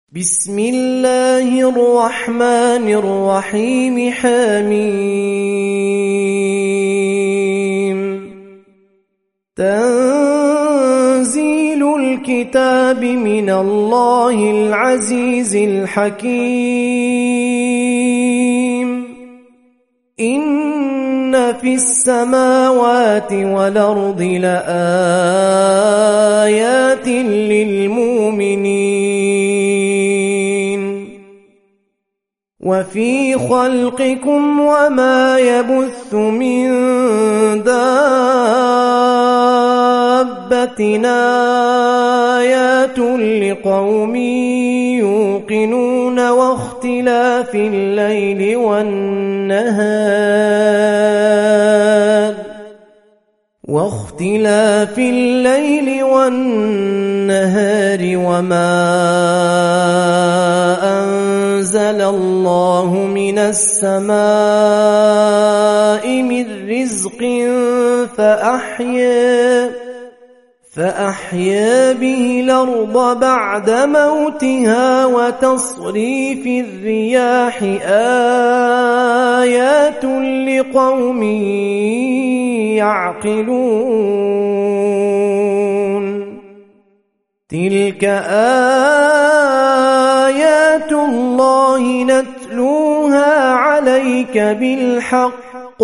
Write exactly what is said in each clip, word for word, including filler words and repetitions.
بسم الله الرحمن الرحيم. حميم. تنزيل الكتاب من الله العزيز الحكيم. إن في السماوات والأرض لآيات للمؤمنين وفي خلقكم وما يبث من دابة آيات لقوم يوقنون واختلاف الليل والنهار واختلاف الليل والنهار وما أنزل الله من السماء من رزق فأحيا فأحيا به الأرض بعد موتها وتصريف الرياح آيات لقوم يعقلون. تلك آيات الله نتلوها عليك بالحق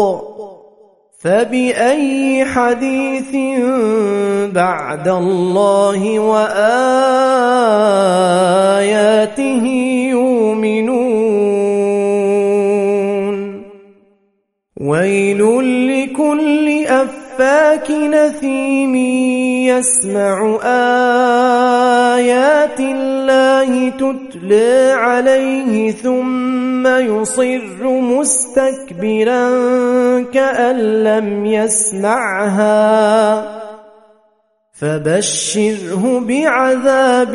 فبأي حديث بعد الله وآياته يؤمنون. ويل لكل أفاك نثيم يسمع آيات الله تتلى عليه ثم يصر مستكبرا كأن لم يسمعها فبشره بعذاب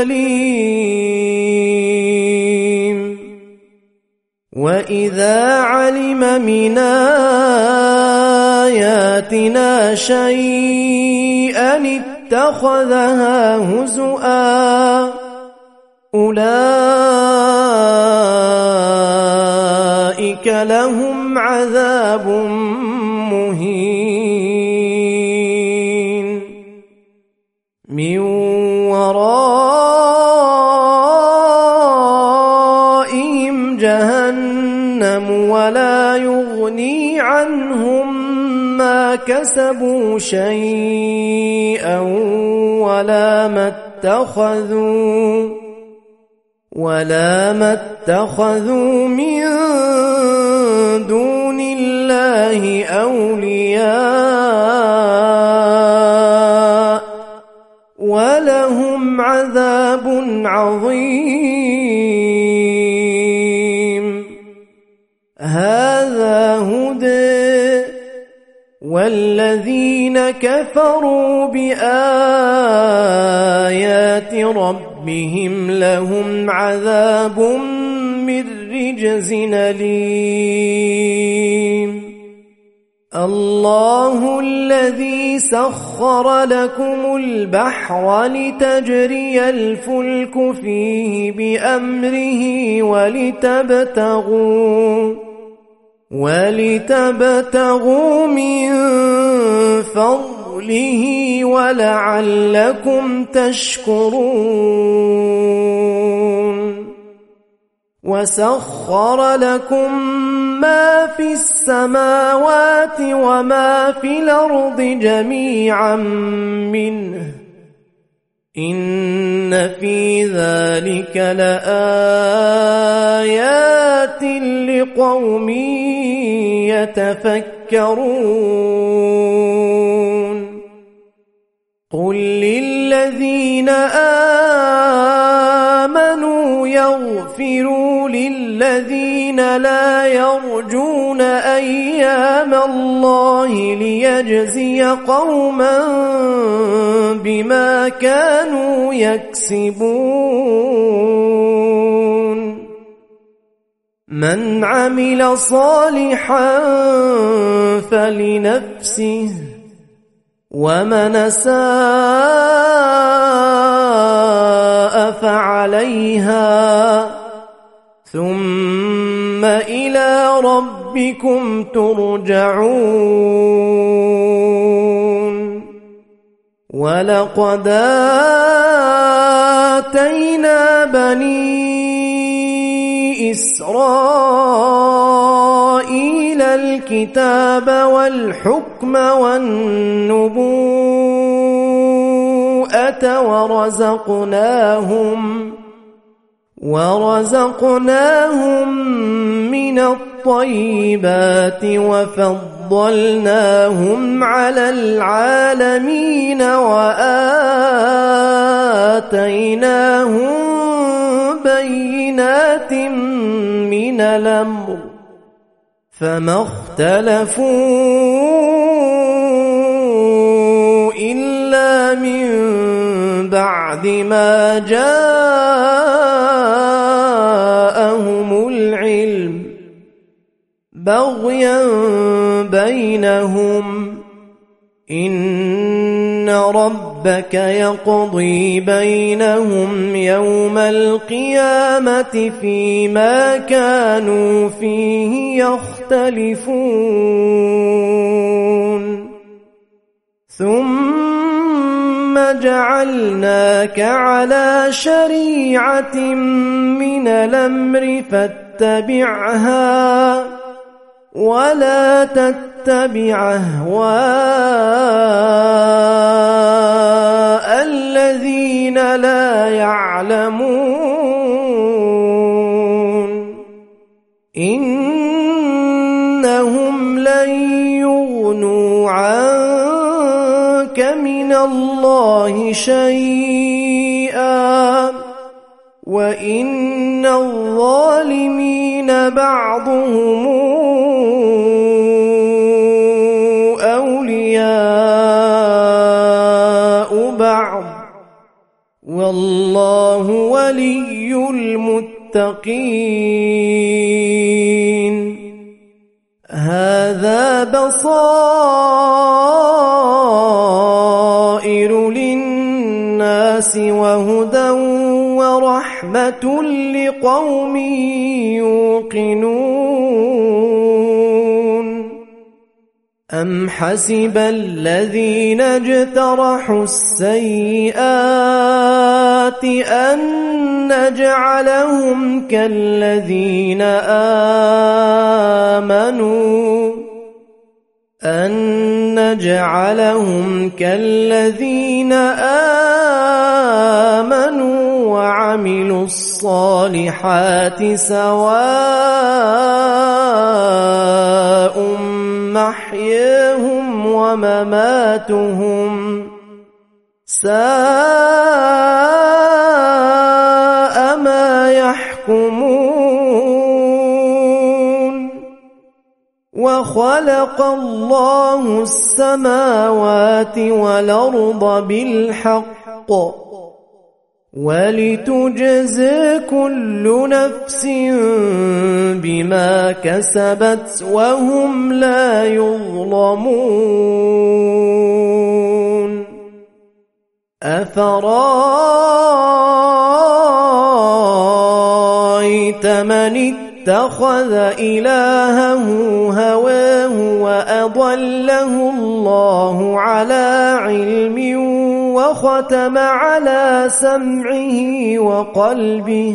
أليم. وإذا علم من آياتنا شيئا اتخذها هزؤا أولئك لهم عذاب مهين من ورائهم جهنم ولا يغني عنهم ما كسبوا شيئا ولا ما اتخذوا ولا ما اتخذوا من دون الله أولياء ولهم عذاب عظيم. هذا هدى والذين كفروا بآيات ربهم لهم عذاب من رجز أليم. الله الذي سخر لكم البحر لتجري الفلك فيه بأمره ولتبتغوا ولتبتغوا من فضله ولعلكم تشكرون. وسخر لكم ما في السماوات وما في الأرض جميعا منه إن في ذلك لآيات لقوم يتفكرون. قل للذين آمنوا يغفروا للذين لا يرجون أيام الله ليجزي قوما بما كانوا يكسبون. من عمل صالحا فلنفسه ومن أساء فعليها ثم إلى ربكم ترجعون ولقد آتينا بني إسرائيل الكتاب والحكم والنبوءة ورزقناهم ورزقناهم من الطيبات وفضلناهم على العالمين وآتيناهم بينات من الأمر فما اختلفوا إلا من بعد ما جاءهم العلم بغيا بينهم إن ربك يقضي بينهم يوم القيامة فيما كانوا فيه يختلفون ثم جعلناك على شريعة من الأمر فاتبعها ولا تتبع أهواء الذين لا يعلمون إنهم لن يغنوا عنك من الله شيئا وإن الظالمين بعضهم أولياء بعض والله ولي المتقين هذا بصائر للناس وهدى ورحمة لقوم يوقنون أم حسب الذين اجترحوا السيئات أن نجعلهم كالذين آمنوا أن نجعلهم كالذين آمنوا وعملوا الصالحات سواء محياهم ومماتهم ساء ما يحكمون وخلق الله السماوات والأرض بالحق ولتجزى كل نفس بما كسبت وهم لا يظلمون أفرأيت من اتخذ إلهه هواه وأضله الله على علم وختم على سمعه وقلبه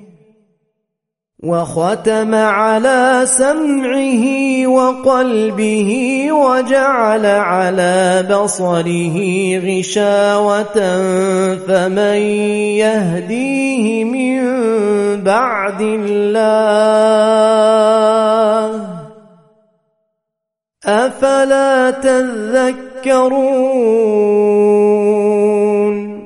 وختم على سمعه وقلبه وجعل على بصره غشاوة فمن يهديه من بعد الله أفلا تذكرون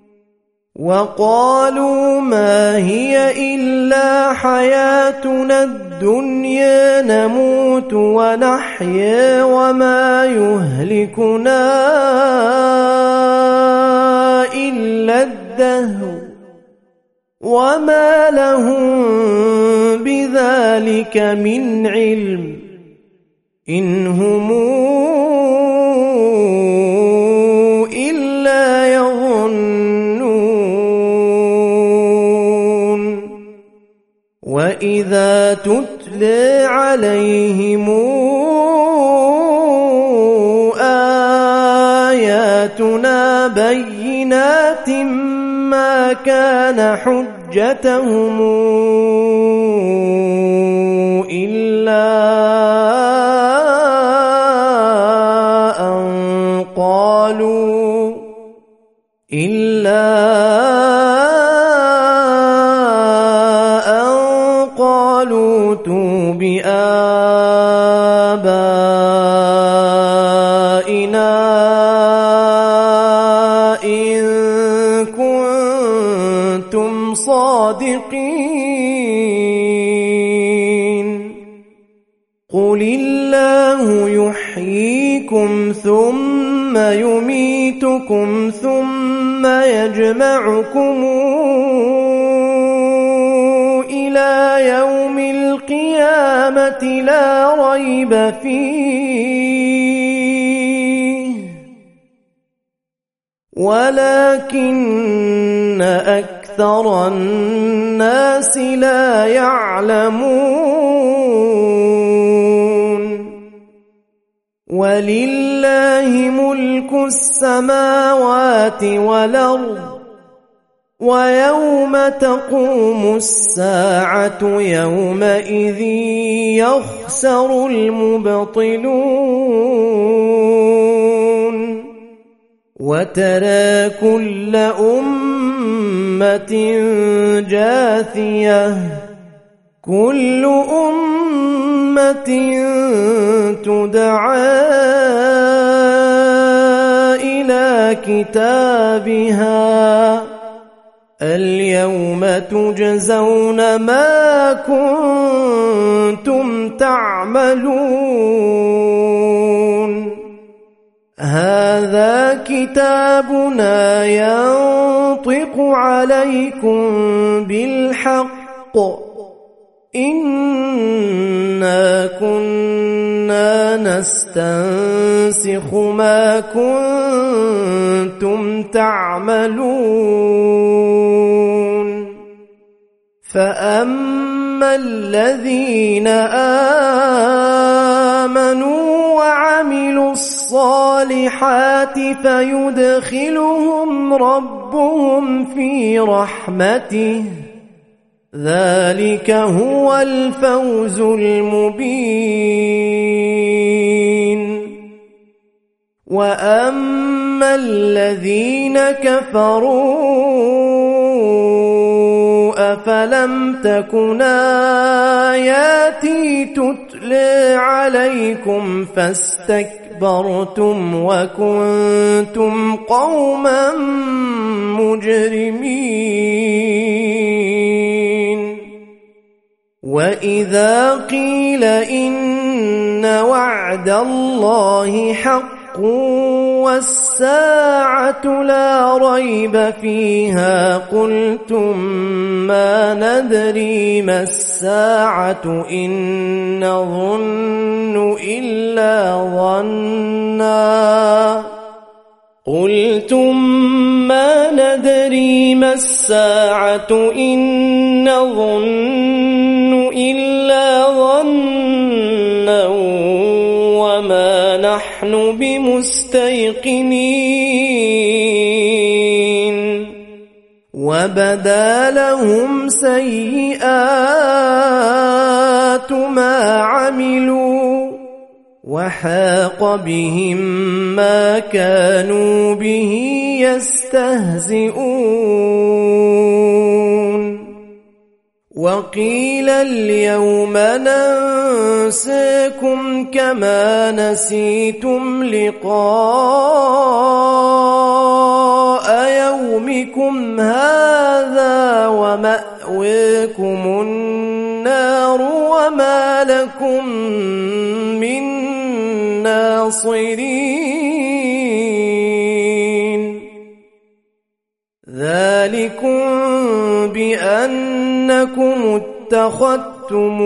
وقالوا ما هي إلا حياتنا الدنيا نموت ونحيا وما يهلكنا إلا الدهر وما لهم بذلك من علم إن هم إلا يظنون وإذا تتلى عليهم آياتنا بينات ما كان حجتهم إلا أن قالوا إلا أن قالوا ائتوا بآبائنا إن كنتم صادقين قل الله يحييكم ثم يميتكم ثم يجمعكم إلى يوم القيامة لا ريب فيه ولكن أكثر الناس لا يعلمون ولله ملك السماوات والأرض ويوم تقوم الساعة يومئذ يخسر المبطلون وترى كل أمة جاثية كل أمة تدعى إلى كتابها اليوم تجزون ما كنتم تعملون هذا كتابنا ينطق عليكم بالحق إنا كنا نستنسخ ما كنتم تعملون فأما الذين آمنوا وعملوا الصالحات فيدخلهم ربهم في رحمته ذلك هو الفوز المبين وأما الذين كفروا أفلم تكن آياتي تتلى عليكم فاستكبرتم وكنتم قوما مجرمين وإذا قيل إن وعد الله حق والساعة لا ريب فيها قلتم ما ندري ما الساعة إن نظن إلا ظنا قلتم ما ندري ما الساعة إن نظن إلا ظنا وما نحن بمستيقنين وبدا لهم سيئات ما عملوا وحاق بهم ما كانوا به يستهزئون وقيل اليوم ننساكم كما نسيتم لقاء يومكم هذا ومأواكم النار وما لكم من ناصرين ذلكم بأنكم اتخذتم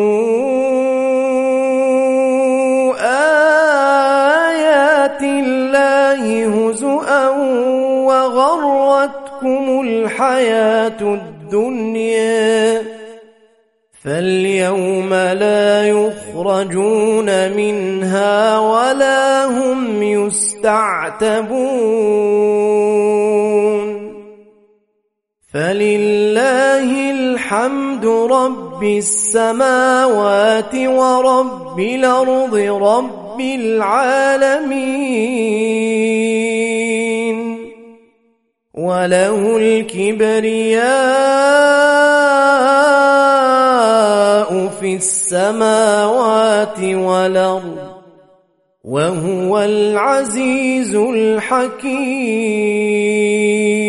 آيات الله هزؤا وغرتكم الحياة الدنيا فاليوم لا يخرجون منها ولا هم يستعتبون فلله الحمد رب السماوات ورب الأرض رب العالمين وله الكبرياء في السماوات والأرض وهو العزيز الحكيم.